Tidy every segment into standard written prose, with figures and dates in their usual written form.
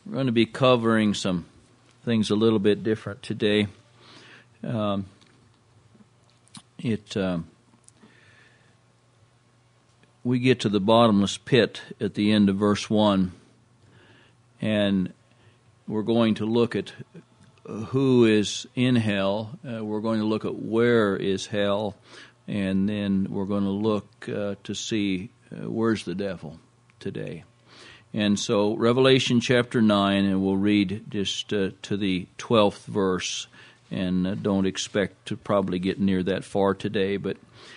We're going to be covering some things a little bit different today. We get to the bottomless pit at the end of verse 1, and we're going to look at who is in hell. We're going to look at where is hell, and then we're going to look to see where's the devil today. And so Revelation chapter 9, and we'll read just to the 12th verse, and don't expect to probably get near that far today, but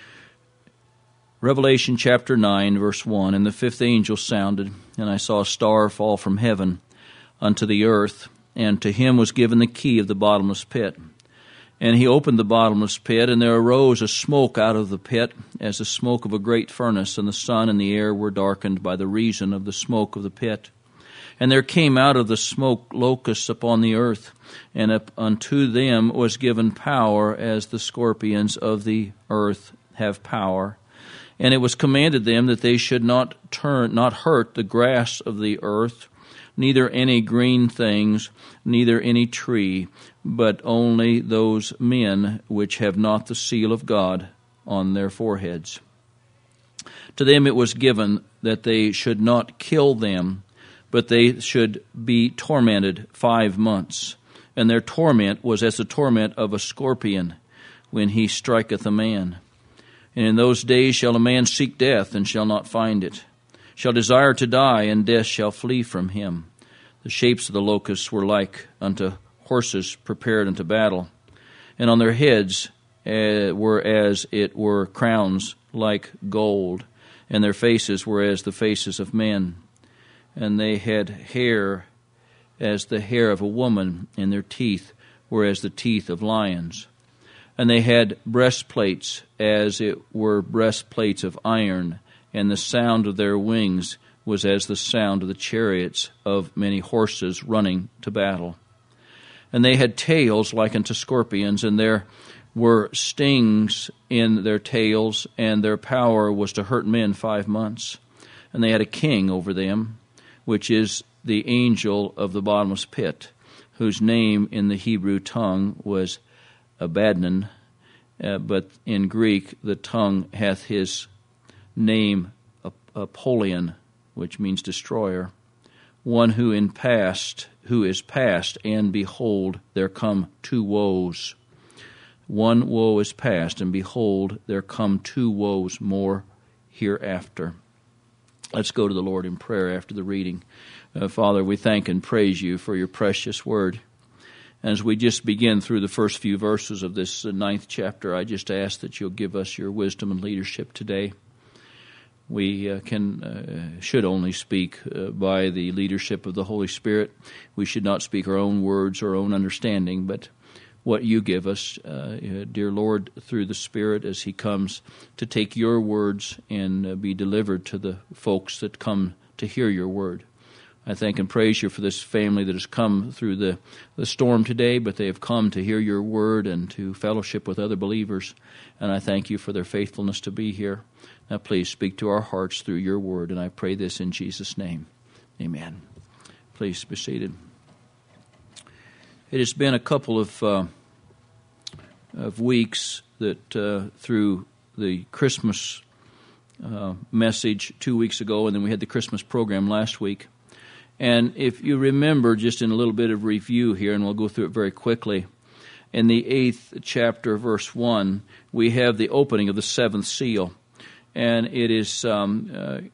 Revelation chapter 9, verse 1, And the fifth angel sounded, and I saw a star fall from heaven unto the earth, and to him was given the key of the bottomless pit. And he opened the bottomless pit, and there arose a smoke out of the pit, as the smoke of a great furnace, and the sun and the air were darkened by the reason of the smoke of the pit. And there came out of the smoke locusts upon the earth, and unto them was given power, as the scorpions of the earth have power. And it was commanded them that they should not hurt the grass of the earth, neither any green things, neither any tree, but only those men which have not the seal of God on their foreheads. To them it was given that they should not kill them, but they should be tormented 5 months. And their torment was as the torment of a scorpion when he striketh a man. And in those days shall a man seek death, and shall not find it, shall desire to die, and death shall flee from him. The shapes of the locusts were like unto horses prepared unto battle, and on their heads were as it were crowns like gold, and their faces were as the faces of men. And they had hair as the hair of a woman, and their teeth were as the teeth of lions. And they had breastplates as it were breastplates of iron, and the sound of their wings was as the sound of the chariots of many horses running to battle. And they had tails like unto scorpions, and there were stings in their tails, and their power was to hurt men 5 months. And they had a king over them, which is the angel of the bottomless pit, whose name in the Hebrew tongue was Abaddon, but in Greek the tongue hath his name Apollyon, which means destroyer. One who is past, and behold, there come 2 woes. One woe is past, and behold, there come 2 woes more hereafter. Let's go to the Lord in prayer after the reading. Father, we thank and praise you for your precious word. As we just begin through the first few verses of this 9th chapter, I just ask that you'll give us your wisdom and leadership today. We should only speak by the leadership of the Holy Spirit. We should not speak our own words or our own understanding, but what you give us, dear Lord, through the Spirit as he comes to take your words and be delivered to the folks that come to hear your word. I thank and praise you for this family that has come through the storm today, but they have come to hear your word and to fellowship with other believers. And I thank you for their faithfulness to be here. Now please speak to our hearts through your word, and I pray this in Jesus' name. Amen. Please be seated. It has been a couple of weeks that through the Christmas message 2 weeks ago, and then we had the Christmas program last week. And if you remember, just in a little bit of review here, and we'll go through it very quickly, in the 8th chapter, verse 1, we have the opening of the 7th seal. And it is the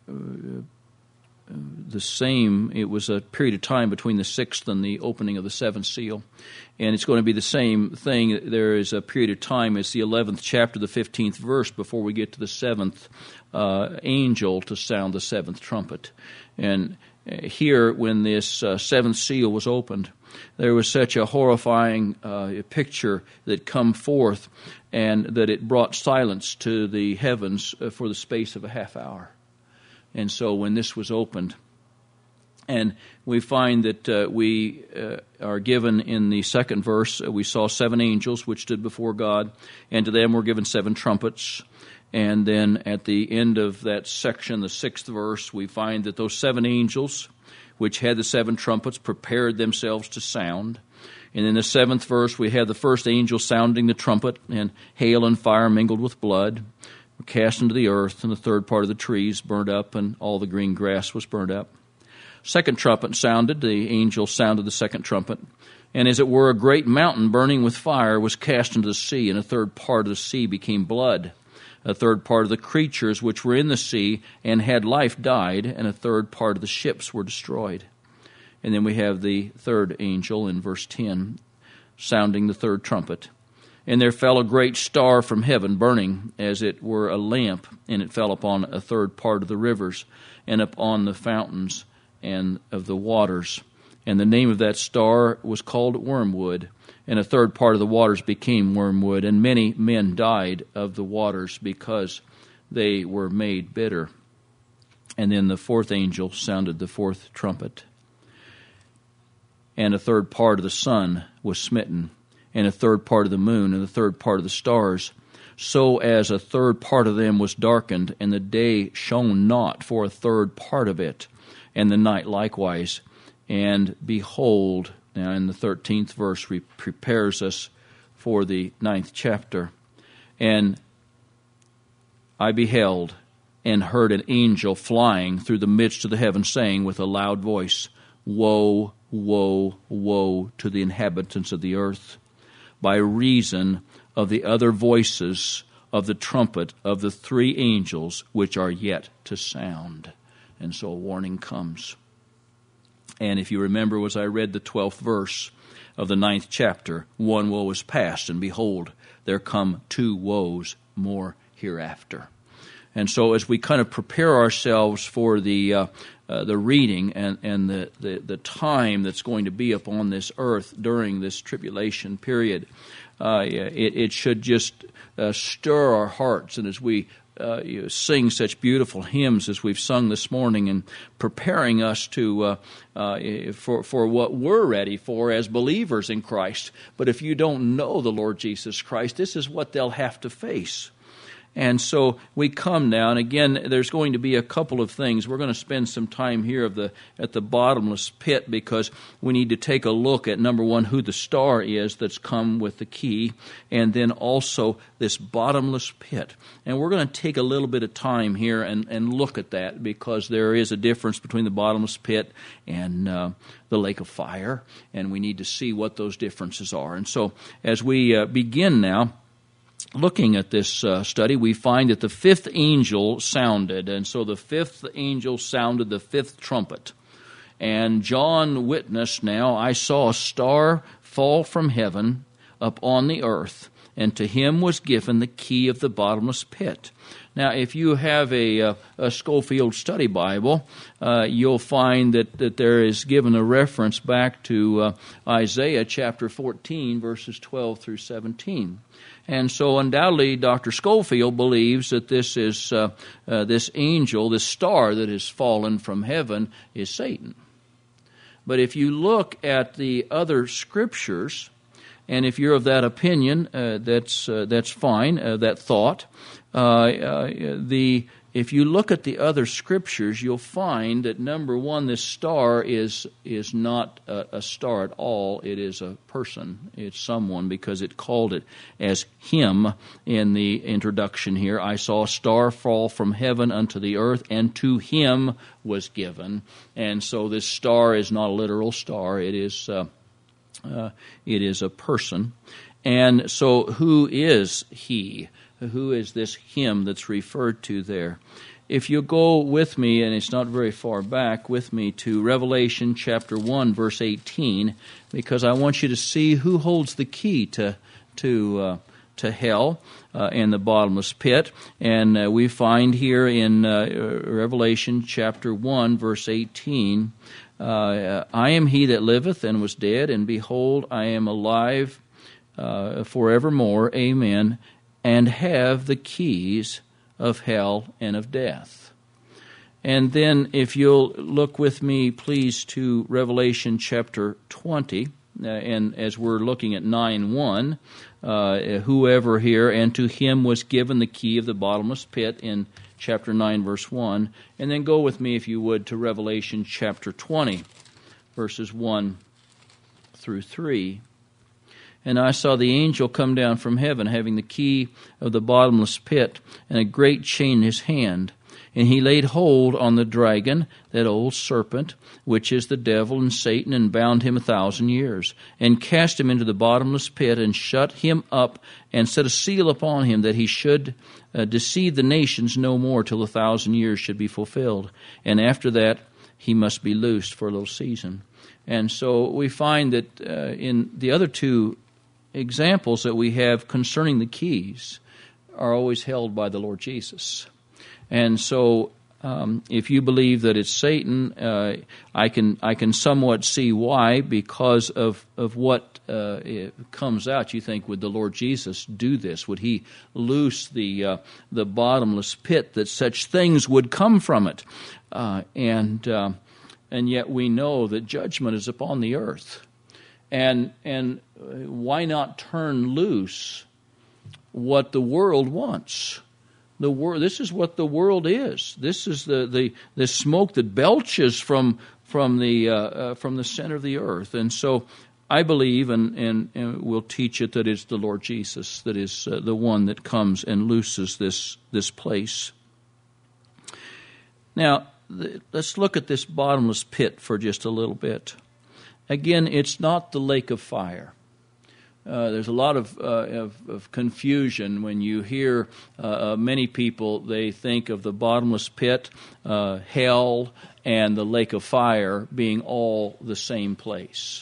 same. It was a period of time between the 6th and the opening of the 7th seal. And it's going to be the same thing. There is a period of time. It's the 11th chapter, the 15th verse, before we get to the 7th angel to sound the 7th trumpet. And here, when this 7th seal was opened, there was such a horrifying picture that come forth, and that it brought silence to the heavens for the space of a half hour. And so when this was opened, and we find that we are given in the 2nd verse, we saw 7 angels which stood before God, and to them were given 7 trumpets. And then at the end of that section, the 6th verse, we find that those 7 angels, which had the 7 trumpets, prepared themselves to sound. And in the 7th verse, we have the first angel sounding the trumpet, and hail and fire mingled with blood were cast into the earth, and the third part of the trees burned up, and all the green grass was burned up. Second trumpet sounded, the angel sounded the second trumpet, and as it were a great mountain burning with fire was cast into the sea, and a third part of the sea became blood. A third part of the creatures which were in the sea and had life died, and a third part of the ships were destroyed. And then we have the third angel in verse 10, sounding the third trumpet. And there fell a great star from heaven, burning as it were a lamp, and it fell upon a third part of the rivers, and upon the fountains and of the waters. And the name of that star was called Wormwood. And a third part of the waters became wormwood, and many men died of the waters because they were made bitter. And then the fourth angel sounded the fourth trumpet. And a third part of the sun was smitten, and a third part of the moon, and a third part of the stars, so as a third part of them was darkened, and the day shone not for a third part of it, and the night likewise. And behold, now in the 13th verse prepares us for the 9th chapter. And I beheld and heard an angel flying through the midst of the heaven, saying with a loud voice, Woe, woe, woe to the inhabitants of the earth, by reason of the other voices of the trumpet of the 3 angels which are yet to sound. And so a warning comes. And if you remember, as I read the 12th verse of the 9th chapter, 1 woe is past, and behold, there come 2 woes more hereafter. And so as we kind of prepare ourselves for the reading and the time that's going to be upon this earth during this tribulation period, it should just stir our hearts. And as we sing such beautiful hymns as we've sung this morning, and preparing us to for what we're ready for as believers in Christ. But if you don't know the Lord Jesus Christ, this is what they'll have to face. And so we come now, and again, there's going to be a couple of things. We're going to spend some time here at the bottomless pit, because we need to take a look at, number one, who the star is that's come with the key, and then also this bottomless pit. And we're going to take a little bit of time here and look at that, because there is a difference between the bottomless pit and the lake of fire, and we need to see what those differences are. And so as we begin now, looking at this study, we find that the 5th angel sounded, and so the 5th angel sounded the 5th trumpet. And John witnessed now, I saw a star fall from heaven upon the earth, and to him was given the key of the bottomless pit. Now, if you have a Scofield Study Bible, you'll find that there is given a reference back to Isaiah chapter 14, verses 12 through 17. And so undoubtedly Dr. Scofield believes that this is this angel, this star that has fallen from heaven, is Satan. But if you look at the other scriptures, and if you're of that opinion, that's fine, that thought. If you look at the other scriptures, you'll find that, number one, this star is not a star at all. It is a person. It's someone, because it called it as him in the introduction here. I saw a star fall from heaven unto the earth, and to him was given. And so this star is not a literal star. It is a person. And so who is he? Who is this him that's referred to there? If you go with me, and it's not very far back, with me to Revelation chapter 1, verse 18, because I want you to see who holds the key to hell and the bottomless pit. And we find here in Revelation chapter 1, verse 18, I am he that liveth and was dead, and behold, I am alive forevermore. Amen. And have the keys of hell and of death. And then if you'll look with me, please, to Revelation chapter 20, and as we're looking at 9:1, whoever here, and to him was given the key of the bottomless pit in chapter 9, verse 1. And then go with me, if you would, to Revelation chapter 20, verses 1 through 3. And I saw the angel come down from heaven, having the key of the bottomless pit, and a great chain in his hand. And he laid hold on the dragon, that old serpent, which is the devil and Satan, and bound him 1,000 years, and cast him into the bottomless pit, and shut him up, and set a seal upon him, that he should deceive the nations no more till 1,000 years should be fulfilled. And after that he must be loosed for a little season. And so we find that in the other two examples that we have concerning the keys are always held by the Lord Jesus. And so if you believe that it's Satan, I can somewhat see why, because of what it comes out. You think, would the Lord Jesus do this? Would he loose the bottomless pit, that such things would come from it? And yet we know that judgment is upon the earth. And why not turn loose what the world wants? This is what the world is. This is the smoke that belches from the center of the earth. And so I believe, and we'll teach it, that it's the Lord Jesus that is the one that comes and looses this place. Now, let's look at this bottomless pit for just a little bit. Again, it's not the lake of fire. There's a lot of confusion when you hear many people. They think of the bottomless pit, hell, and the lake of fire being all the same place.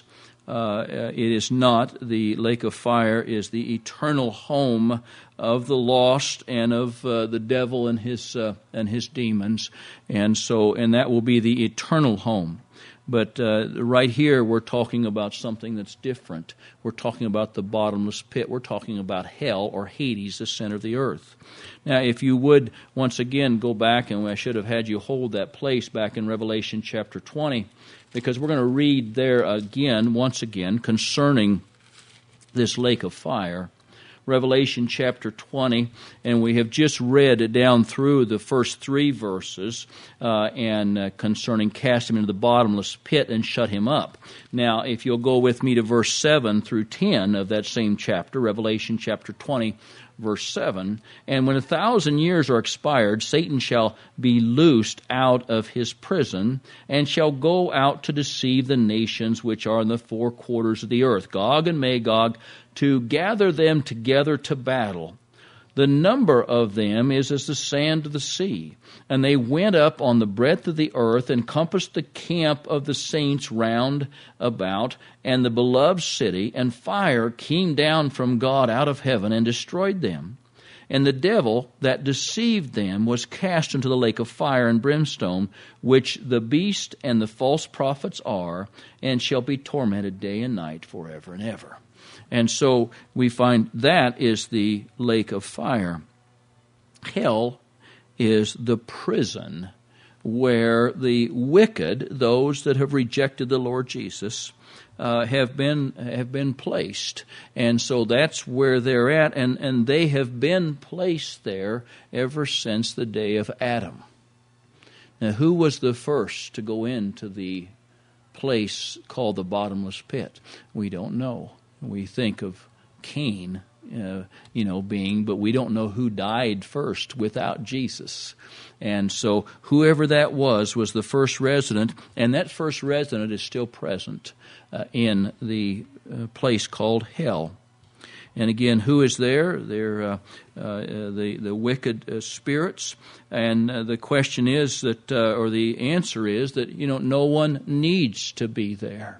It is not. The lake of fire is the eternal home of the lost and of the devil and his demons, and that will be the eternal home. But right here we're talking about something that's different. We're talking about the bottomless pit. We're talking about hell, or Hades, the center of the earth. Now, if you would once again go back, and I should have had you hold that place back in Revelation chapter 20, because we're going to read there once again, concerning this lake of fire. Revelation chapter 20, and we have just read down through the first 3 verses concerning cast him into the bottomless pit and shut him up. Now, if you'll go with me to verse 7 through 10 of that same chapter, Revelation chapter 20, verse 7, and when 1,000 years are expired, Satan shall be loosed out of his prison, and shall go out to deceive the nations which are in the 4 quarters of the earth, Gog and Magog, to gather them together to battle. The number of them is as the sand of the sea. And they went up on the breadth of the earth, and compassed the camp of the saints round about, and the beloved city, and fire came down from God out of heaven, and destroyed them. And the devil that deceived them was cast into the lake of fire and brimstone, which the beast and the false prophets are, and shall be tormented day and night forever and ever. And so we find that is the lake of fire. Hell is the prison where the wicked, those that have rejected the Lord Jesus, have been placed. And so that's where they're at, and they have been placed there ever since the day of Adam. Now, who was the first to go into the place called the bottomless pit? We don't know. We think of Cain, being, but we don't know who died first without Jesus. And so whoever that was the first resident, and that first resident is still present in the place called hell. And again, who is there? They're the wicked spirits. And the question is that, or the answer is that, no one needs to be there.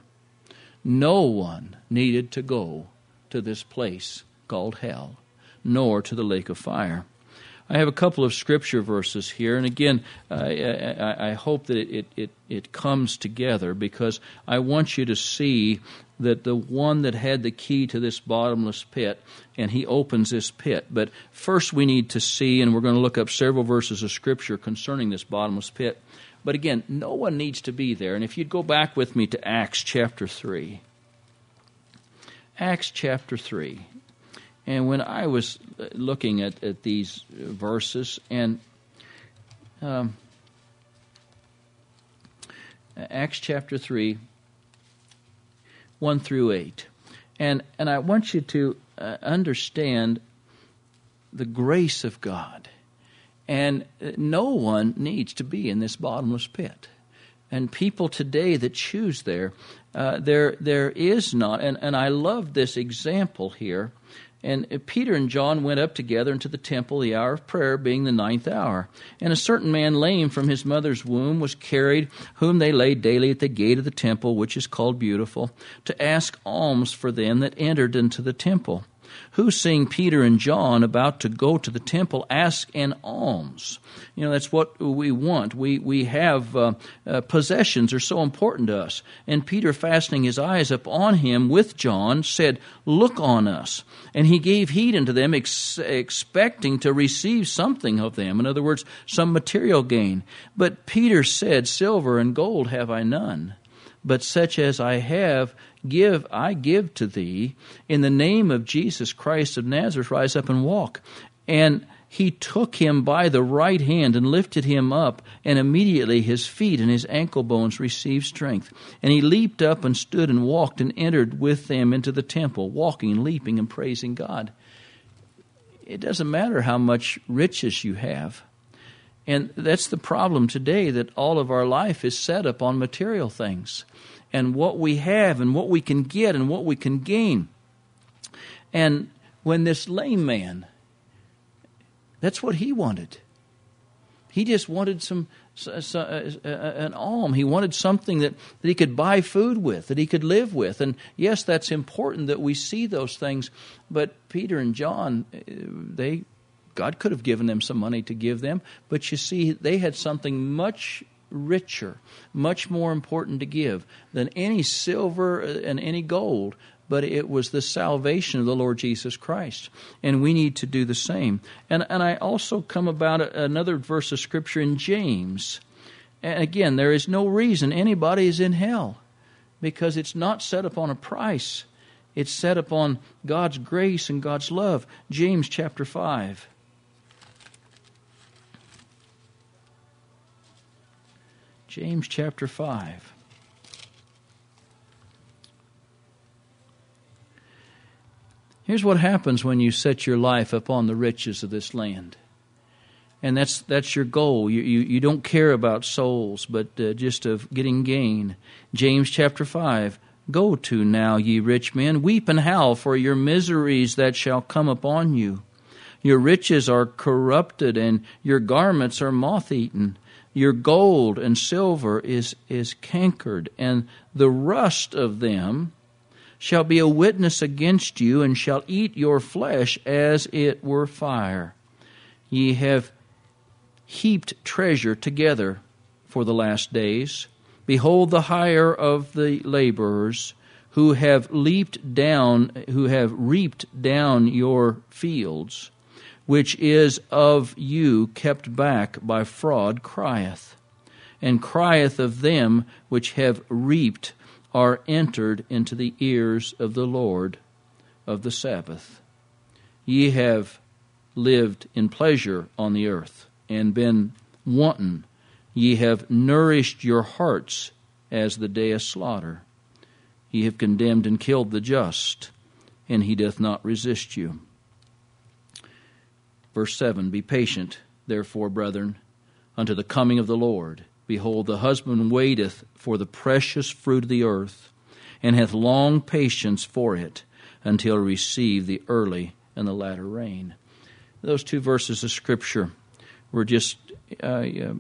No one needed to go to this place called hell, nor to the lake of fire. I have a couple of scripture verses here, and again, I hope that it comes together, because I want you to see that the one that had the key to this bottomless pit, and he opens this pit. But first we need to see, and we're going to look up several verses of scripture concerning this bottomless pit. But again, no one needs to be there. And if you'd go back with me to Acts chapter 3. Acts chapter 3. And when I was looking at these verses, and Acts chapter 3, 1 through 8. And I want you to understand the grace of God. And no one needs to be in this bottomless pit. And people today that choose there is not. And I love this example here. And Peter and John went up together into the temple, the hour of prayer being the 9th hour. And a certain man lame from his mother's womb was carried, whom they laid daily at the gate of the temple, which is called Beautiful, to ask alms for them that entered into the temple, who, seeing Peter and John about to go to the temple, ask an alms. You know, that's what we want. We have possessions are so important to us. And Peter, fastening his eyes upon him with John, said, "Look on us." And he gave heed unto them, expecting to receive something of them. In other words, some material gain. But Peter said, "Silver and gold have I none, but such as I have I give to thee. In the name of Jesus Christ of Nazareth, rise up and walk." And he took him by the right hand and lifted him up, and immediately his feet and his ankle bones received strength. And he leaped up and stood and walked and entered with them into the temple, walking, leaping, and praising God. It doesn't matter how much riches you have. And that's the problem today, that all of our life is set up on material things and what we have and what we can get and what we can gain. And when this lame man, that's what he wanted. He just wanted an alm. He wanted something that he could buy food with, that he could live with. And yes, that's important that we see those things. But Peter and John, God could have given them some money to give them. But you see, they had something much richer, much more important to give than any silver and any gold. But it was the salvation of the Lord Jesus Christ. And we need to do the same. And I also come about another verse of Scripture in James. And again, there is no reason anybody is in hell, because it's not set upon a price. It's set upon God's grace and God's love. James chapter 5. James chapter 5. Here's what happens when you set your life upon the riches of this land. And that's your goal. You don't care about souls, but just of getting gain. James chapter 5. "Go to now, ye rich men, weep and howl for your miseries that shall come upon you. Your riches are corrupted, and your garments are moth-eaten. Your gold and silver is cankered, and the rust of them shall be a witness against you, and shall eat your flesh as it were fire. Ye have heaped treasure together for the last days. Behold, the hire of the laborers who have reaped down your fields, which is of you kept back by fraud, crieth, and crieth of them which have reaped are entered into the ears of the Lord of the Sabbath. Ye have lived in pleasure on the earth, and been wanton. Ye have nourished your hearts as the day of slaughter. Ye have condemned and killed the just, and he doth not resist you." Verse 7, "Be patient, therefore, brethren, unto the coming of the Lord. Behold, the husband waiteth for the precious fruit of the earth, and hath long patience for it, until receive the early and the latter rain." Those two verses of Scripture were just, I've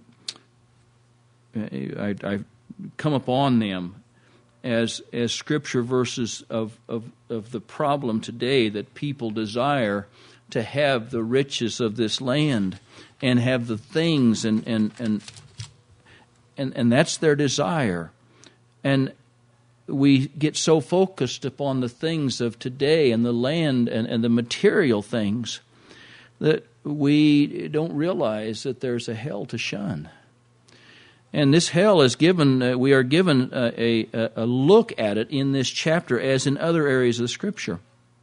come upon them as Scripture verses of the problem today, that people desire to have the riches of this land and have the things, and that's their desire. And we get so focused upon the things of today and the land and the material things that we don't realize that there's a hell to shun. And this hell is given, we are given a look at it in this chapter as in other areas of the Scripture.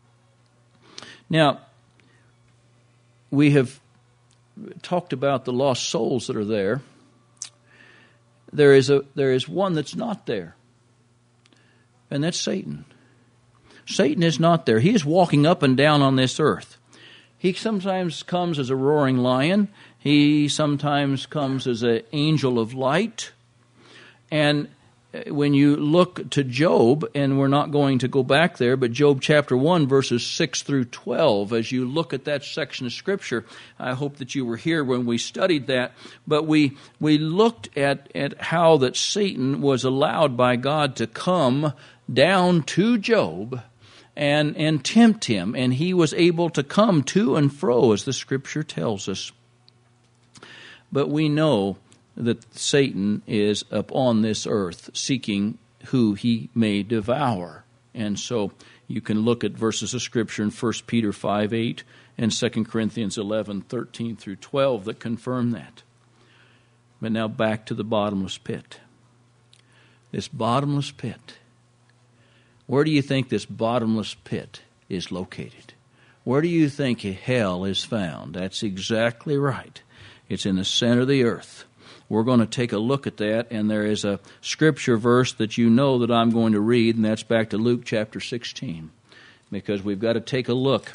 Now, we have talked about the lost souls that are there. There is one that's not there, and that's Satan. Satan is not there. He is walking up and down on this earth. He sometimes comes as a roaring lion. He sometimes comes as an angel of light. And when you look to Job, and we're not going to go back there, but Job chapter 1, verses 6 through 12, as you look at that section of Scripture, I hope that you were here when we studied that, but we looked at how that Satan was allowed by God to come down to Job and tempt him, and he was able to come to and fro, as the Scripture tells us. But we know that Satan is upon this earth seeking who he may devour. And so you can look at verses of Scripture in 1 Peter 5:8 and 2 Corinthians 11:13 through 12 that confirm that. But now back to the bottomless pit. This bottomless pit. Where do you think this bottomless pit is located? Where do you think hell is found? That's exactly right. It's in the center of the earth. We're going to take a look at that, and there is a Scripture verse that you know that I'm going to read, and that's back to Luke chapter 16, because we've got to take a look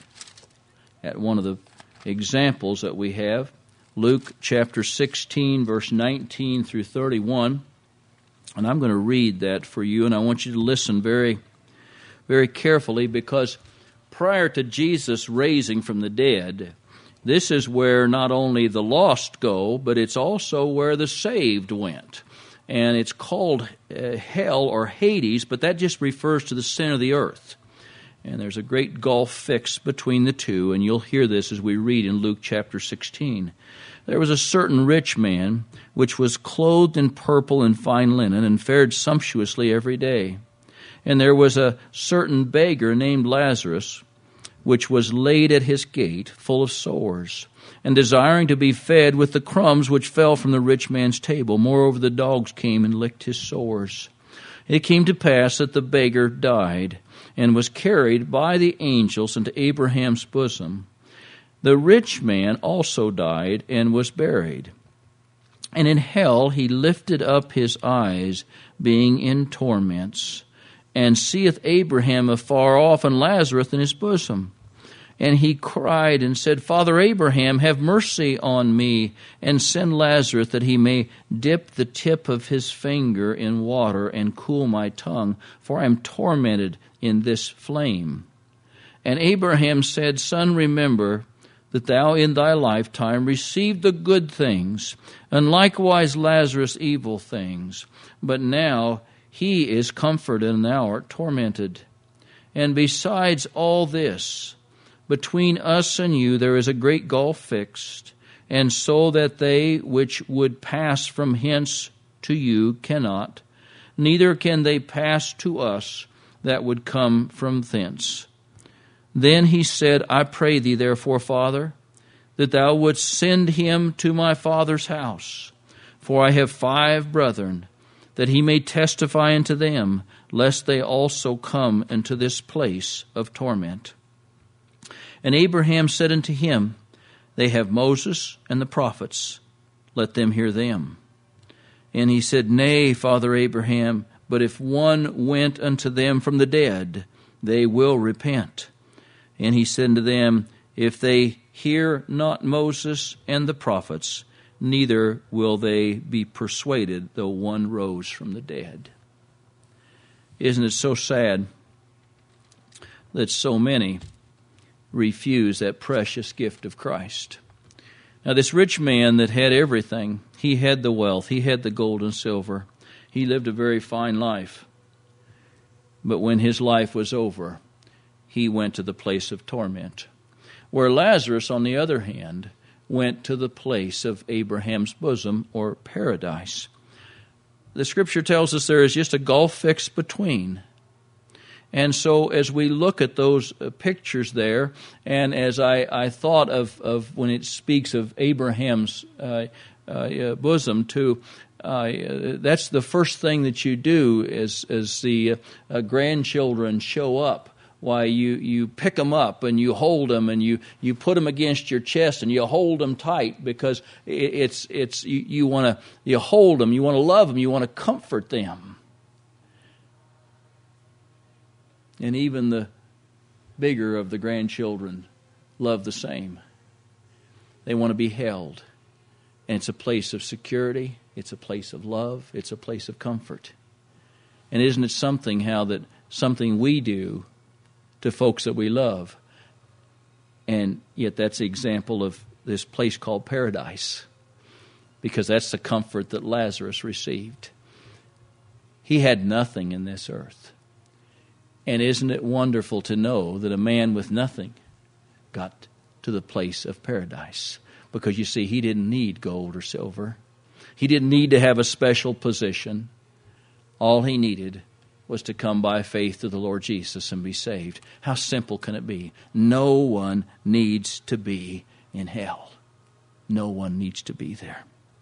at one of the examples that we have. Luke chapter 16, verse 19 through 31, and I'm going to read that for you, and I want you to listen very, very carefully, because prior to Jesus raising from the dead, this is where not only the lost go, but it's also where the saved went. And it's called hell or Hades, but that just refers to the center of the earth. And there's a great gulf fixed between the two, and you'll hear this as we read in Luke chapter 16. There was a certain rich man, which was clothed in purple and fine linen, and fared sumptuously every day. And there was a certain beggar named Lazarus, which was laid at his gate, full of sores, and desiring to be fed with the crumbs which fell from the rich man's table. Moreover, the dogs came and licked his sores. It came to pass that the beggar died, and was carried by the angels into Abraham's bosom. The rich man also died, and was buried. And in hell he lifted up his eyes, being in torments, and seeth Abraham afar off, and Lazarus in his bosom. And he cried and said, Father Abraham, have mercy on me, and send Lazarus that he may dip the tip of his finger in water and cool my tongue, for I am tormented in this flame. And Abraham said, Son, remember that thou in thy lifetime received the good things, and likewise Lazarus evil things. But now he is comforted, and thou art tormented. And besides all this, between us and you there is a great gulf fixed, and so that they which would pass from hence to you cannot, neither can they pass to us that would come from thence. Then he said, I pray thee therefore, Father, that thou wouldst send him to my father's house, for I have 5 brethren, that he may testify unto them, lest they also come into this place of torment. And Abraham said unto him, They have Moses and the prophets, let them hear them. And he said, Nay, Father Abraham, but if one went unto them from the dead, they will repent. And he said unto them, If they hear not Moses and the prophets, neither will they be persuaded, though one rose from the dead. Isn't it so sad that so many refuse that precious gift of Christ? Now, this rich man that had everything, he had the wealth, he had the gold and silver, he lived a very fine life. But when his life was over, he went to the place of torment. Where Lazarus, on the other hand, went to the place of Abraham's bosom, or paradise. The Scripture tells us there is just a gulf fixed between. And so as we look at those pictures there, and as I thought of when it speaks of Abraham's bosom too, That's the first thing that you do as the grandchildren show up. Why, you pick them up and you hold them and you put them against your chest and you hold them tight, because you hold them, you want to love them, you want to comfort them. And even the bigger of the grandchildren love the same. They want to be held. And it's a place of security. It's a place of love. It's a place of comfort. And isn't it something how that something we do to folks that we love, and yet that's the example of this place called paradise, because that's the comfort that Lazarus received. He had nothing in this earth. And isn't it wonderful to know that a man with nothing got to the place of paradise? Because you see, he didn't need gold or silver. He didn't need to have a special position. All he needed was to come by faith to the Lord Jesus and be saved. How simple can it be? No one needs to be in hell. No one needs to be there.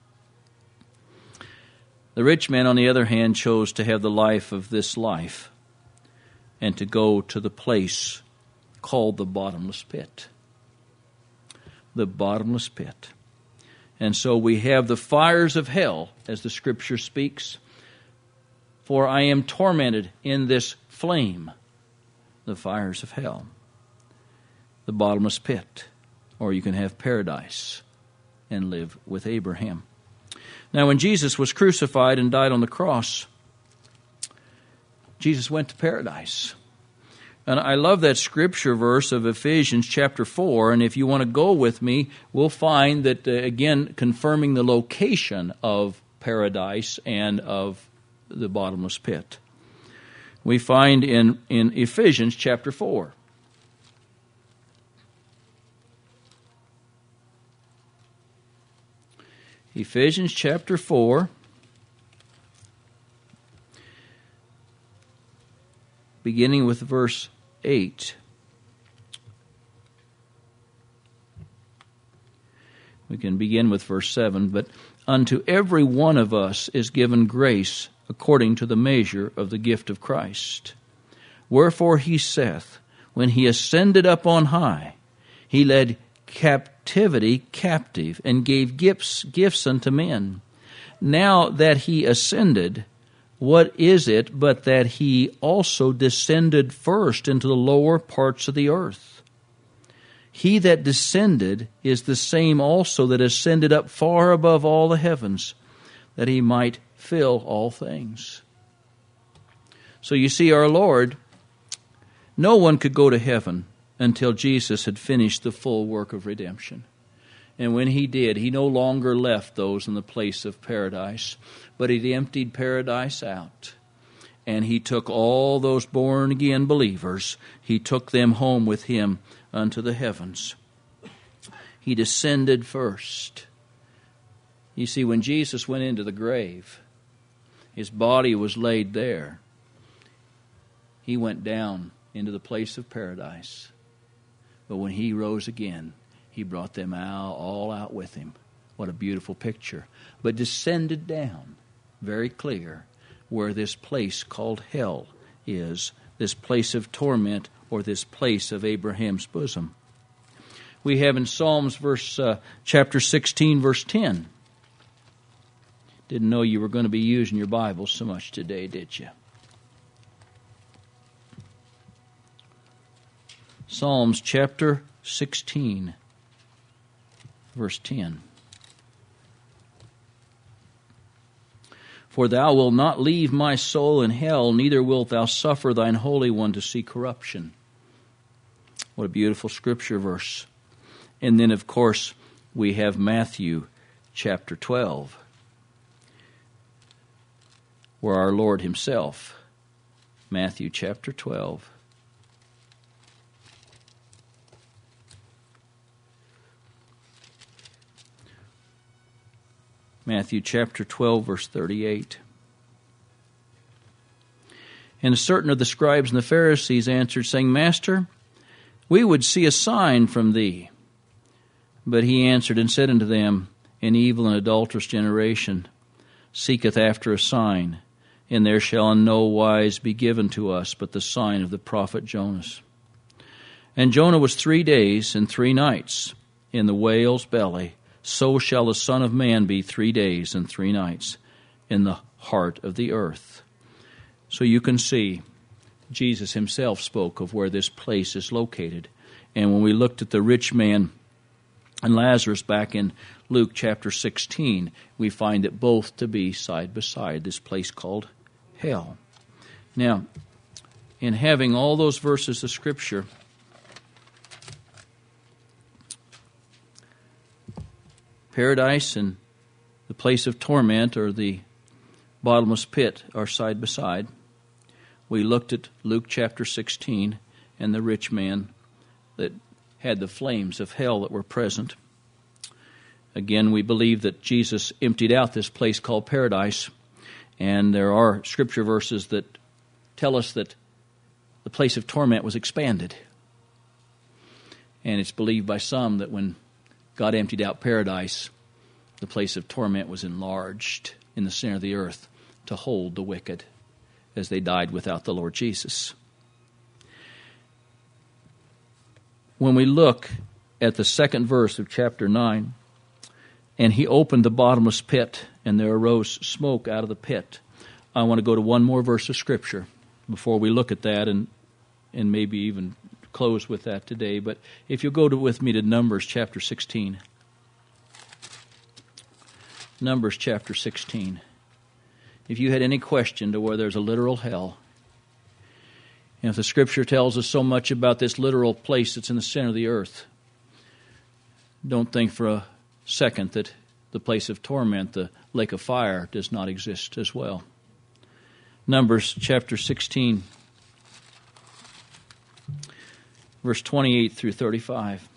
The rich man, on the other hand, chose to have the life of this life and to go to the place called the bottomless pit. The bottomless pit. And so we have the fires of hell, as the Scripture speaks. For I am tormented in this flame, the fires of hell. The bottomless pit. Or you can have paradise and live with Abraham. Now, when Jesus was crucified and died on the cross, Jesus went to paradise. And I love that scripture verse of Ephesians chapter 4. And if you want to go with me, we'll find that, again, confirming the location of paradise and of the bottomless pit. We find in Ephesians chapter 4. Ephesians chapter 4. Beginning with verse 8. We can begin with verse 7. But unto every one of us is given grace according to the measure of the gift of Christ. Wherefore he saith, when he ascended up on high, he led captivity captive, and gave gifts unto men. Now that he ascended, what is it but that he also descended first into the lower parts of the earth? He that descended is the same also that ascended up far above all the heavens, that he might fill all things. So you see, our Lord, no one could go to heaven until Jesus had finished the full work of redemption. And when he did, he no longer left those in the place of paradise, but he emptied paradise out. And he took all those born-again believers, he took them home with him unto the heavens. He descended first. You see, when Jesus went into the grave, his body was laid there. He went down into the place of paradise. But when he rose again, he brought them all out with him. What a beautiful picture. But descended down, very clear, where this place called hell is, this place of torment, or this place of Abraham's bosom. We have in Psalms chapter 16, verse 10. Didn't know you were going to be using your Bible so much today, did you? Psalms chapter 16, verse 10. For thou wilt not leave my soul in hell, neither wilt thou suffer thine Holy One to see corruption. What a beautiful scripture verse. And then, of course, we have Matthew chapter 12, where our Lord himself, Matthew chapter 12, Matthew chapter 12, verse 38. And certain of the scribes and the Pharisees answered, saying, Master, we would see a sign from thee. But he answered and said unto them, An evil and adulterous generation seeketh after a sign, and there shall in no wise be given to us but the sign of the prophet Jonas. And Jonah was 3 days and 3 nights in the whale's belly. So shall the Son of Man be 3 days and 3 nights in the heart of the earth. So you can see, Jesus himself spoke of where this place is located. And when we looked at the rich man and Lazarus back in Luke chapter 16, we find it both to be side by side, this place called hell. Now, in having all those verses of Scripture, paradise and the place of torment, or the bottomless pit, are side by side. We looked at Luke chapter 16 and the rich man that had the flames of hell that were present. Again, we believe that Jesus emptied out this place called paradise, and there are Scripture verses that tell us that the place of torment was expanded. And it's believed by some that when God emptied out paradise, the place of torment was enlarged in the center of the earth to hold the wicked as they died without the Lord Jesus. When we look at the second verse of chapter 9, and he opened the bottomless pit, and there arose smoke out of the pit. I want to go to one more verse of Scripture before we look at that and maybe even close with that today. But if you'll go with me to Numbers chapter 16. Numbers chapter 16. If you had any question to where there's a literal hell, and if the Scripture tells us so much about this literal place that's in the center of the earth, don't think for a second that the place of torment, the lake of fire, does not exist as well. Numbers chapter 16, verse 28 through 35.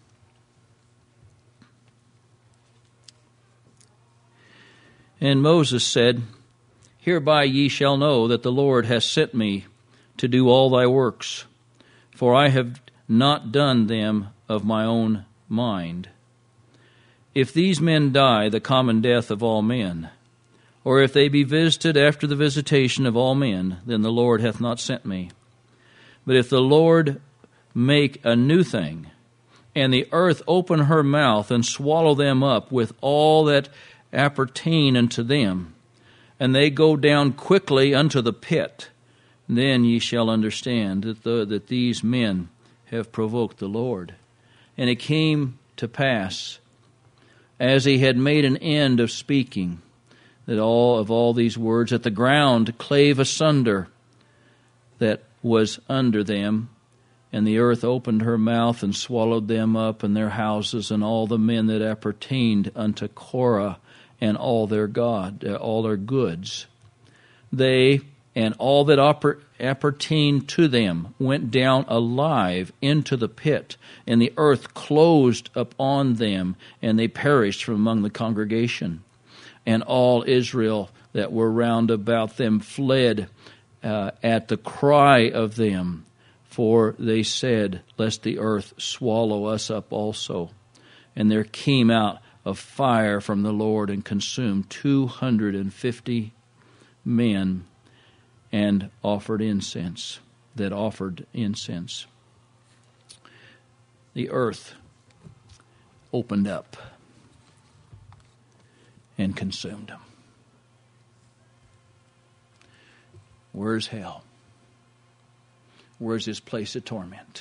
And Moses said, Hereby ye shall know that the Lord hath sent me to do all thy works, for I have not done them of my own mind. If these men die the common death of all men, or if they be visited after the visitation of all men, then the Lord hath not sent me. But if the Lord make a new thing, and the earth open her mouth and swallow them up with all that appertain unto them, and they go down quickly unto the pit, then ye shall understand that these men have provoked the Lord. And it came to pass, as he had made an end of speaking, that all these words, that the ground clave asunder that was under them, and the earth opened her mouth and swallowed them up and their houses and all the men that appertained unto Korah and all their goods. They and all that appertained to them went down alive into the pit, and the earth closed upon them, and they perished from among the congregation. And all Israel that were round about them fled at the cry of them, for they said, Lest the earth swallow us up also. And there came out a fire from the Lord and consumed 250 men and offered incense. The earth opened up and consumed them. Where's hell? Where's this place of torment?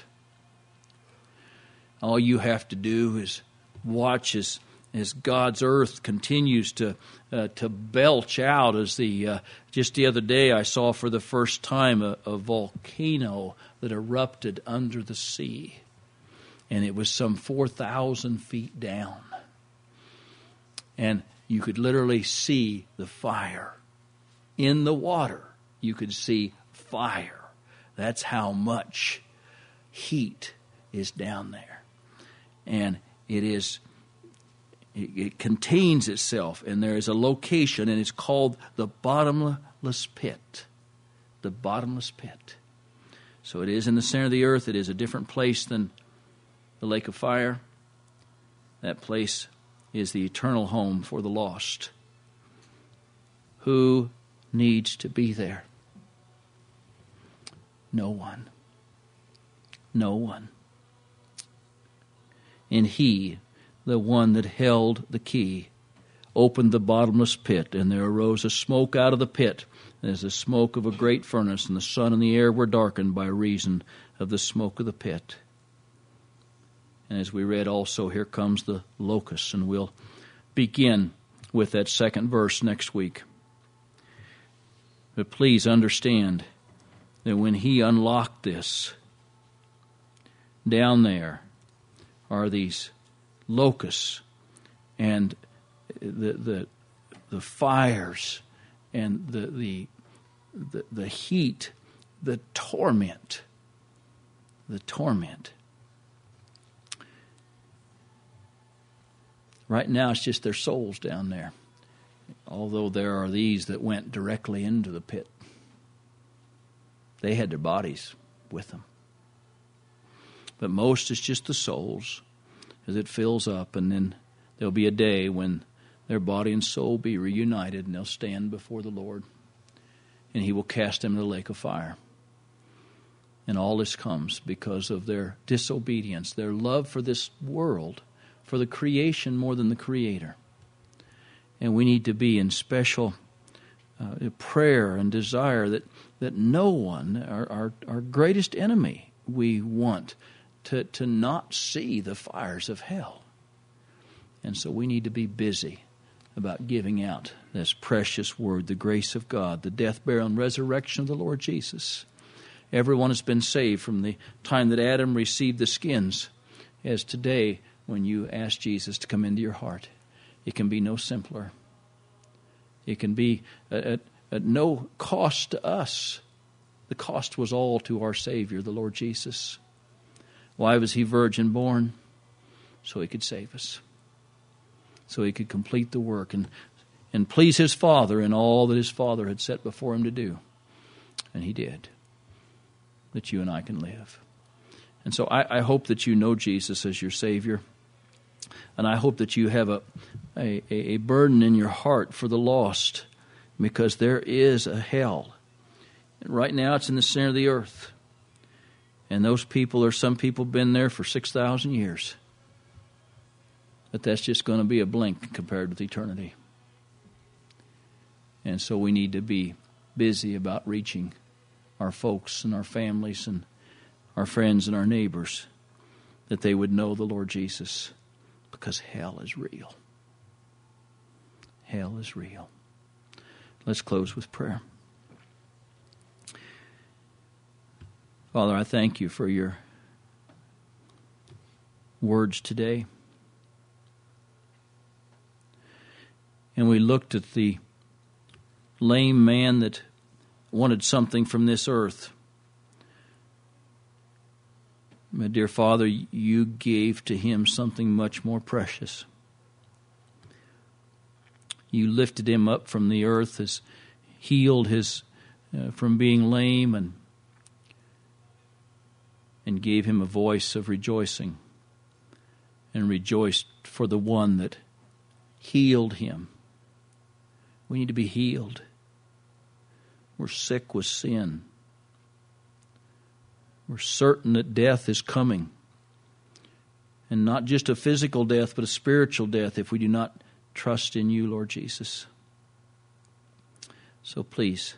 All you have to do is watch as God's earth continues to belch out. Just the other day I saw for the first time a volcano that erupted under the sea, and it was some 4,000 feet down, and you could literally see the fire in the water. You could see fire. That's how much heat is down there, and it contains itself, and there is a location, and it's called the bottomless pit. The bottomless pit. So it is in the center of the earth. It is a different place than the lake of fire. That place is the eternal home for the lost. Who needs to be there? No one. No one. And he, the one that held the key, opened the bottomless pit, and there arose a smoke out of the pit, as the smoke of a great furnace, and the sun and the air were darkened by reason of the smoke of the pit. And as we read also, here comes the locusts, and we'll begin with that second verse next week. But please understand that when he unlocked this, down there are these locusts and the fires and the heat, the torment. Right now it's just their souls down there, although there are these that went directly into the pit. They had their bodies with them. But most is just the souls as it fills up, and then there'll be a day when their body and soul be reunited, and they'll stand before the Lord, and he will cast them in the lake of fire. And all this comes because of their disobedience, their love for this world, for the creation more than the Creator. And we need to be in special prayer and desire that no one, our greatest enemy, we want to not see the fires of hell. And so we need to be busy about giving out this precious word, the grace of God, the death, burial, and resurrection of the Lord Jesus. Everyone has been saved from the time that Adam received the skins, as today when you ask Jesus to come into your heart. It can be no simpler. It can be at no cost to us. The cost was all to our Savior, the Lord Jesus. Why was he virgin born? So he could save us. So he could complete the work and please his Father in all that his Father had set before him to do. And he did. That you and I can live. And so I hope that you know Jesus as your Savior. And I hope that you have a burden in your heart for the lost, because there is a hell. And right now it's in the center of the earth. And those people, or some people, been there for 6,000 years. But that's just going to be a blink compared with eternity. And so we need to be busy about reaching our folks and our families and our friends and our neighbors, that they would know the Lord Jesus, because hell is real. Hell is real. Let's close with prayer. Father, I thank you for your words today. And we looked at the lame man that wanted something from this earth. My dear Father, you gave to him something much more precious. You lifted him up from the earth, has healed his from being lame, and gave him a voice of rejoicing, and rejoiced for the one that healed him. We need to be healed. We're sick with sin. We're certain that death is coming. And not just a physical death, but a spiritual death if we do not trust in you, Lord Jesus. So please,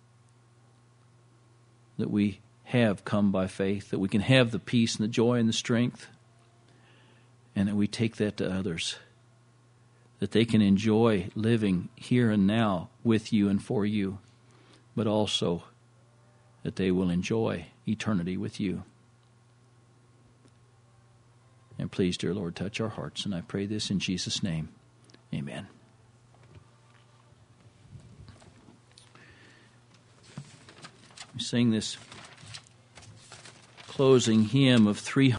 that we have come by faith, that we can have the peace and the joy and the strength, and that we take that to others, that they can enjoy living here and now with you and for you, but also that they will enjoy eternity with you. And please, dear Lord, touch our hearts, and I pray this in Jesus' name. Amen. We sing this closing hymn of 300.